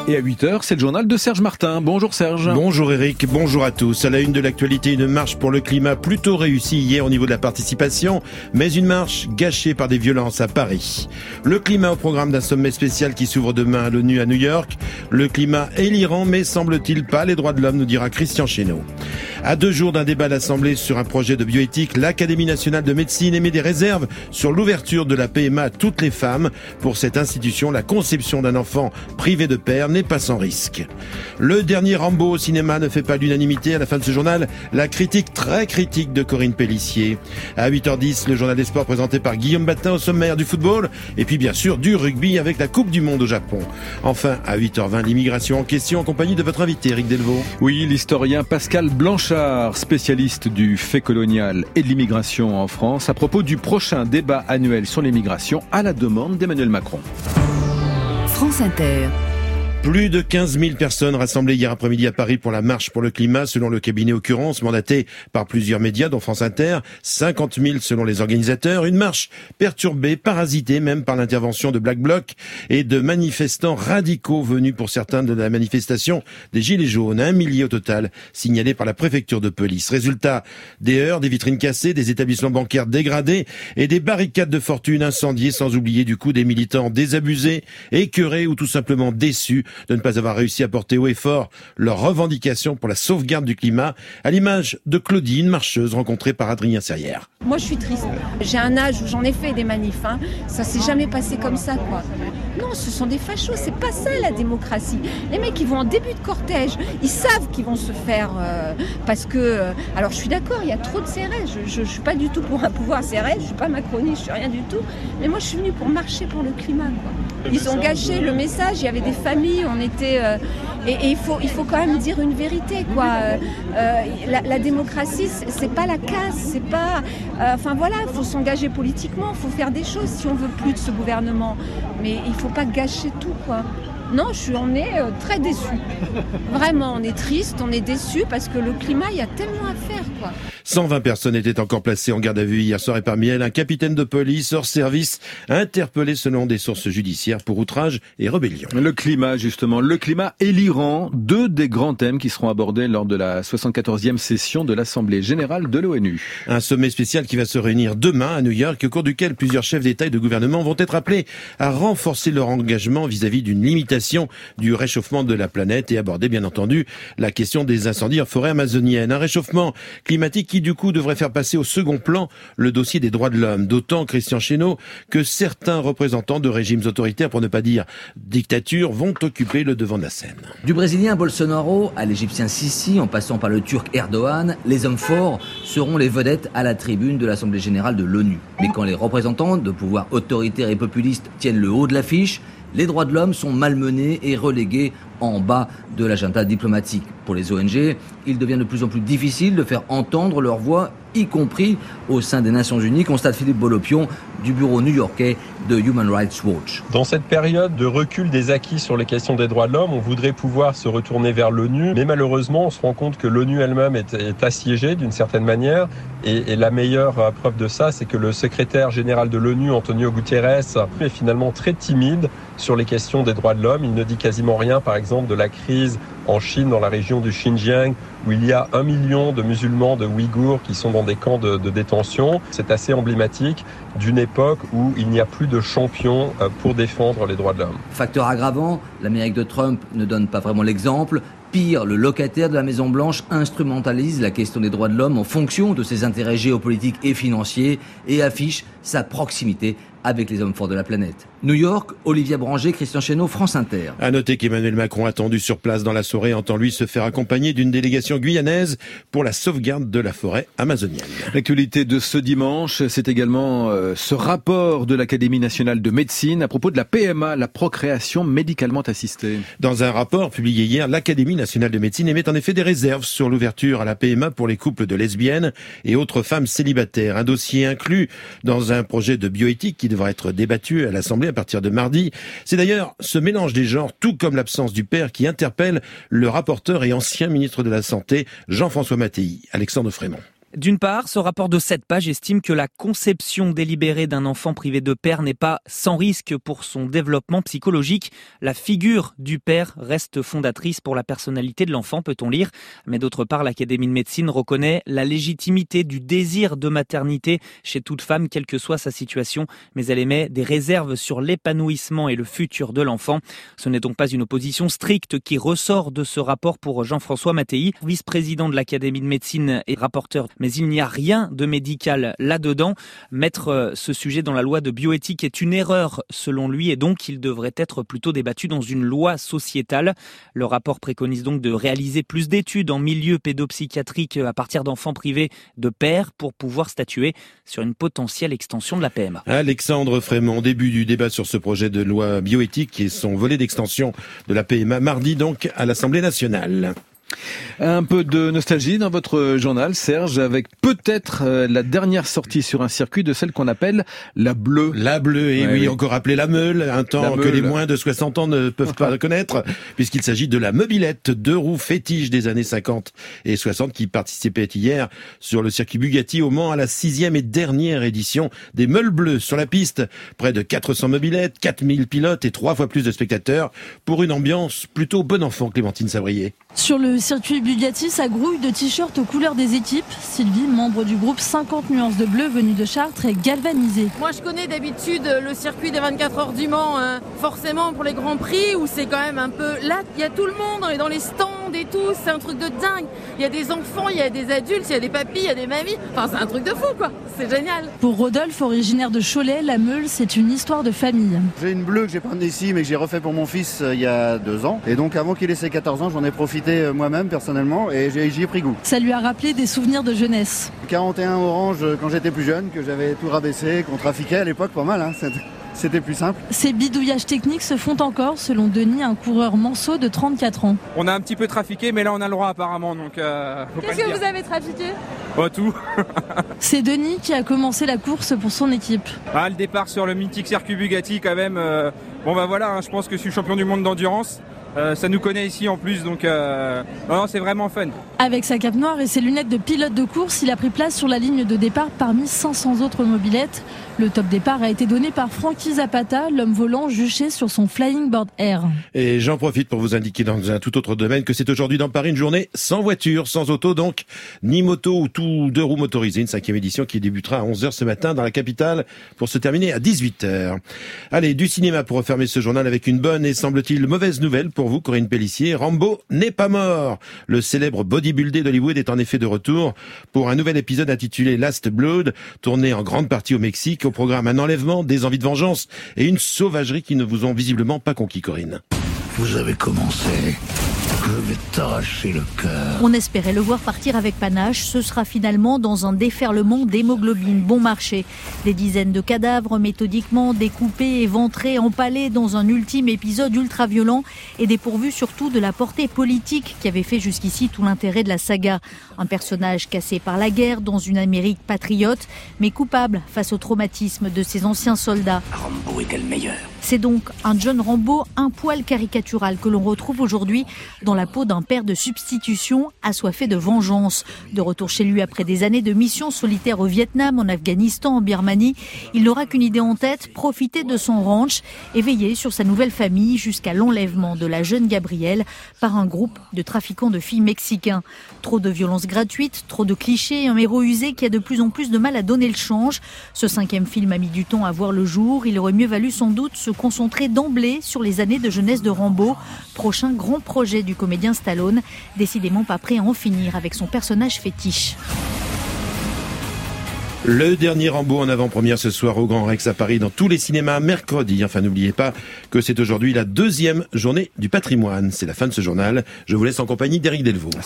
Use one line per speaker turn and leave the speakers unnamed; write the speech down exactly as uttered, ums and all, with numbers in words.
Et à huit heures, c'est le journal de Serge Martin. Bonjour Serge.
Bonjour Eric, bonjour à tous. À la une de l'actualité, une marche pour le climat plutôt réussie hier au niveau de la participation, mais une marche gâchée par des violences à Paris. Le climat au programme d'un sommet spécial qui s'ouvre demain à l'ONU à New York. Le climat et l'Iran, mais semble-t-il pas les droits de l'homme, nous dira Christian Chesneau. À deux jours d'un débat à l'Assemblée sur un projet de bioéthique, l'Académie nationale de médecine émet des réserves sur l'ouverture de la P M A à toutes les femmes. Pour cette institution, la conception d'un enfant privé de père n'est pas sans risque. Le dernier Rambo au cinéma ne fait pas l'unanimité. À la fin de ce journal, la critique très critique de Corinne Pellissier. À huit heures dix, le journal des sports présenté par Guillaume Batin au sommaire du football. Et puis bien sûr du rugby avec la Coupe du Monde au Japon. Enfin, à huit heures vingt, l'immigration en question en compagnie de votre invité Eric Delvaux.
Oui, l'historien Pascal Blanchard, spécialiste du fait colonial et de l'immigration en France, à propos du prochain débat annuel sur l'immigration à la demande d'Emmanuel Macron.
France Inter.
Plus de quinze mille personnes rassemblées hier après-midi à Paris pour la marche pour le climat, selon le cabinet Occurrence, mandaté par plusieurs médias, dont France Inter. cinquante mille selon les organisateurs. Une marche perturbée, parasitée même par l'intervention de Black Bloc et de manifestants radicaux venus pour certains de la manifestation des Gilets jaunes. Un millier au total, signalé par la préfecture de police. Résultat, des heurts, des vitrines cassées, des établissements bancaires dégradés et des barricades de fortune incendiées, sans oublier du coup des militants désabusés, écœurés ou tout simplement déçus de ne pas avoir réussi à porter haut et fort leurs revendications pour la sauvegarde du climat, à l'image de Claudine, marcheuse rencontrée par Adrien Serrière.
Moi je suis triste, j'ai un âge où j'en ai fait des manifs, hein. Ça s'est jamais passé comme ça quoi. Non, ce sont des fachos, c'est pas ça la démocratie. Les mecs ils vont en début de cortège, ils savent qu'ils vont se faire euh, parce que, euh, alors je suis d'accord, il y a trop de C R S, je, je, je suis pas du tout pour un pouvoir C R S, je suis pas macroniste, je suis rien du tout, mais moi je suis venue pour marcher pour le climat quoi. Ils ont gâché le message, il y avait des familles, on était euh, et, et il faut il faut quand même dire une vérité quoi. Euh, euh, la, la démocratie c'est, c'est pas la casse, c'est pas euh, enfin voilà, il faut s'engager politiquement, il faut faire des choses si on veut plus de ce gouvernement, mais il faut pas gâcher tout quoi. Non, je suis, on est euh, très déçus. Vraiment, on est triste, on est déçus parce que le climat, il y a tellement à faire, quoi.
cent vingt personnes étaient encore placées en garde à vue hier soir et parmi elles, un capitaine de police hors service interpellé selon des sources judiciaires pour outrage et rébellion.
Le climat, justement, le climat et l'Iran, deux des grands thèmes qui seront abordés lors de la soixante-quatorzième session de l'Assemblée générale de l'ONU.
Un sommet spécial qui va se réunir demain à New York, au cours duquel plusieurs chefs d'État et de gouvernement vont être appelés à renforcer leur engagement vis-à-vis d'une limitation du réchauffement de la planète et aborder bien entendu la question des incendies en forêt amazonienne. Un réchauffement climatique qui du coup devrait faire passer au second plan le dossier des droits de l'homme. D'autant, Christian Chesneau, que certains représentants de régimes autoritaires, pour ne pas dire dictatures, vont occuper le devant de la scène.
Du Brésilien Bolsonaro à l'Égyptien Sisi, en passant par le Turc Erdogan, les hommes forts seront les vedettes à la tribune de l'Assemblée générale de l'ONU. Mais quand les représentants de pouvoirs autoritaires et populistes tiennent le haut de l'affiche, les droits de l'homme sont malmenés et relégués en bas de l'agenda diplomatique. Pour les O N G, il devient de plus en plus difficile de faire entendre leur voix, y compris au sein des Nations Unies, constate Philippe Bolopion du bureau new-yorkais de Human Rights Watch.
Dans cette période de recul des acquis sur les questions des droits de l'homme, on voudrait pouvoir se retourner vers l'ONU, mais malheureusement, on se rend compte que l'ONU elle-même est, est assiégée d'une certaine manière, et, et la meilleure preuve de ça, c'est que le secrétaire général de l'ONU, Antonio Guterres, est finalement très timide sur les questions des droits de l'homme. Il ne dit quasiment rien, par exemple, de la crise en Chine, dans la région du Xinjiang, où il y a un million de musulmans, de Ouïghours, qui sont dans des camps de, de détention. C'est assez emblématique d'une époque où il n'y a plus de champions pour défendre les droits de l'homme.
Facteur aggravant, l'Amérique de Trump ne donne pas vraiment l'exemple. Pire, le locataire de la Maison-Blanche instrumentalise la question des droits de l'homme en fonction de ses intérêts géopolitiques et financiers et affiche sa proximité avec les hommes forts de la planète. New York, Olivier Branger, Christian Chesneau, France Inter.
À noter qu'Emmanuel Macron, attendu sur place dans la soirée, entend lui se faire accompagner d'une délégation guyanaise pour la sauvegarde de la forêt amazonienne.
L'actualité de ce dimanche, c'est également euh, ce rapport de l'Académie nationale de médecine à propos de la P M A, la procréation médicalement assistée.
Dans un rapport publié hier, l'Académie nationale de médecine émet en effet des réserves sur l'ouverture à la P M A pour les couples de lesbiennes et autres femmes célibataires. Un dossier inclus dans un projet de bioéthique qui devra être débattu à l'Assemblée à partir de mardi. C'est d'ailleurs ce mélange des genres, tout comme l'absence du père, qui interpelle le rapporteur et ancien ministre de la Santé, Jean-François Mattei. Alexandre Frémont.
D'une part, ce rapport de sept pages estime que la conception délibérée d'un enfant privé de père n'est pas sans risque pour son développement psychologique. La figure du père reste fondatrice pour la personnalité de l'enfant, peut-on lire. Mais d'autre part, l'Académie de médecine reconnaît la légitimité du désir de maternité chez toute femme, quelle que soit sa situation. Mais elle émet des réserves sur l'épanouissement et le futur de l'enfant. Ce n'est donc pas une opposition stricte qui ressort de ce rapport pour Jean-François Mattei, vice-président de l'Académie de médecine et rapporteur. Mais il n'y a rien de médical là-dedans. Mettre ce sujet dans la loi de bioéthique est une erreur selon lui et donc il devrait être plutôt débattu dans une loi sociétale. Le rapport préconise donc de réaliser plus d'études en milieu pédopsychiatrique à partir d'enfants privés de père pour pouvoir statuer sur une potentielle extension de la P M A.
Alexandre Frémont, début du débat sur ce projet de loi bioéthique et son volet d'extension de la P M A mardi donc à l'Assemblée nationale.
Un peu de nostalgie dans votre journal, Serge, avec peut-être la dernière sortie sur un circuit de celle qu'on appelle la bleue.
La bleue, et ouais, oui, oui, encore appelée la Meule, un temps que les moins de soixante ans ne peuvent pas connaître, puisqu'il s'agit de la mobilette, deux roues fétiche des années cinquante et soixante qui participait hier sur le circuit Bugatti au Mans à la sixième et dernière édition des Meules Bleues. Sur la piste, près de quatre cents mobilettes, quatre mille pilotes et trois fois plus de spectateurs pour une ambiance plutôt bon enfant, Clémentine Savrier.
Sur le circuit Bugatti, ça grouille de t-shirts aux couleurs des équipes. Sylvie, membre du groupe cinquante nuances de bleu venu de Chartres, est galvanisée.
Moi je connais d'habitude le circuit des vingt-quatre heures du Mans, hein, forcément pour les grands prix, où c'est quand même un peu... Là, il y a tout le monde, on est dans les stands et tout, c'est un truc de dingue. Il y a des enfants, il y a des adultes, il y a des papis, il y a des mamies. Enfin, c'est un truc de fou, quoi. C'est génial.
Pour Rodolphe, originaire de Cholet, la Meule, c'est une histoire de famille.
J'ai une bleue que j'ai peinte ici, mais que j'ai refait pour mon fils euh, il y a deux ans. Et donc avant qu'il ait ses quatorze ans, j'en ai profité euh, moi-même, personnellement, et j'y ai pris goût.
Ça lui a rappelé des souvenirs de jeunesse.
quarante et un Orange euh, quand j'étais plus jeune, que j'avais tout rabaissé, qu'on trafiquait à l'époque, pas mal, hein. C'était plus simple.
Ces bidouillages techniques se font encore, selon Denis, un coureur manceau de trente-quatre ans.
On a un petit peu trafiqué, mais là on a le droit apparemment. Donc, euh,
qu'est-ce que vous avez trafiqué ?
Oh, tout.
C'est Denis qui a commencé la course pour son équipe.
Ah, le départ sur le mythique circuit Bugatti quand même. Euh, bon bah voilà, hein, je pense que je suis champion du monde d'endurance. Euh, ça nous connaît ici en plus, donc euh, non, non, c'est vraiment fun.
Avec sa cape noire et ses lunettes de pilote de course, il a pris place sur la ligne de départ parmi cinq cents autres mobilettes. Le top départ a été donné par Frankie Zapata, l'homme volant juché sur son Flying Bird Air.
Et j'en profite pour vous indiquer dans un tout autre domaine que c'est aujourd'hui dans Paris une journée sans voiture, sans auto donc, ni moto ou tout deux roues motorisées. Une cinquième édition qui débutera à onze heures ce matin dans la capitale pour se terminer à dix-huit heures. Allez, du cinéma pour refermer ce journal avec une bonne et semble-t-il mauvaise nouvelle pour vous, Corinne Pellissier. Rambo n'est pas mort. Le célèbre bodybuildé d'Hollywood est en effet de retour pour un nouvel épisode intitulé Last Blood, tourné en grande partie au Mexique. Au programme, un enlèvement, des envies de vengeance et une sauvagerie qui ne vous ont visiblement pas conquis, Corinne.
Vous avez commencé. Je vais t'arracher le cœur.
On espérait le voir partir avec panache. Ce sera finalement dans un déferlement d'hémoglobine bon marché. Des dizaines de cadavres méthodiquement découpés, éventrés, empalés dans un ultime épisode ultra-violent et dépourvu surtout de la portée politique qui avait fait jusqu'ici tout l'intérêt de la saga. Un personnage cassé par la guerre dans une Amérique patriote, mais coupable face au traumatisme de ses anciens soldats.
Rambo était le meilleur.
C'est donc un John Rambo un poil caricatural que l'on retrouve aujourd'hui dans la peau d'un père de substitution assoiffé de vengeance. De retour chez lui après des années de mission solitaire au Vietnam, en Afghanistan, en Birmanie, il n'aura qu'une idée en tête, profiter de son ranch et veiller sur sa nouvelle famille jusqu'à l'enlèvement de la jeune Gabrielle par un groupe de trafiquants de filles mexicains. Trop de violences gratuites, trop de clichés, un héros usé qui a de plus en plus de mal à donner le change. Ce cinquième film a mis du temps à voir le jour. Il aurait mieux valu sans doute se concentrer d'emblée sur les années de jeunesse de Rambo, prochain grand projet du comédien Stallone, décidément pas prêt à en finir avec son personnage fétiche.
Le dernier Rambo en avant-première ce soir au Grand Rex à Paris dans tous les cinémas mercredi. Enfin, n'oubliez pas que c'est aujourd'hui la deuxième journée du patrimoine. C'est la fin de ce journal. Je vous laisse en compagnie d'Éric Delvaux.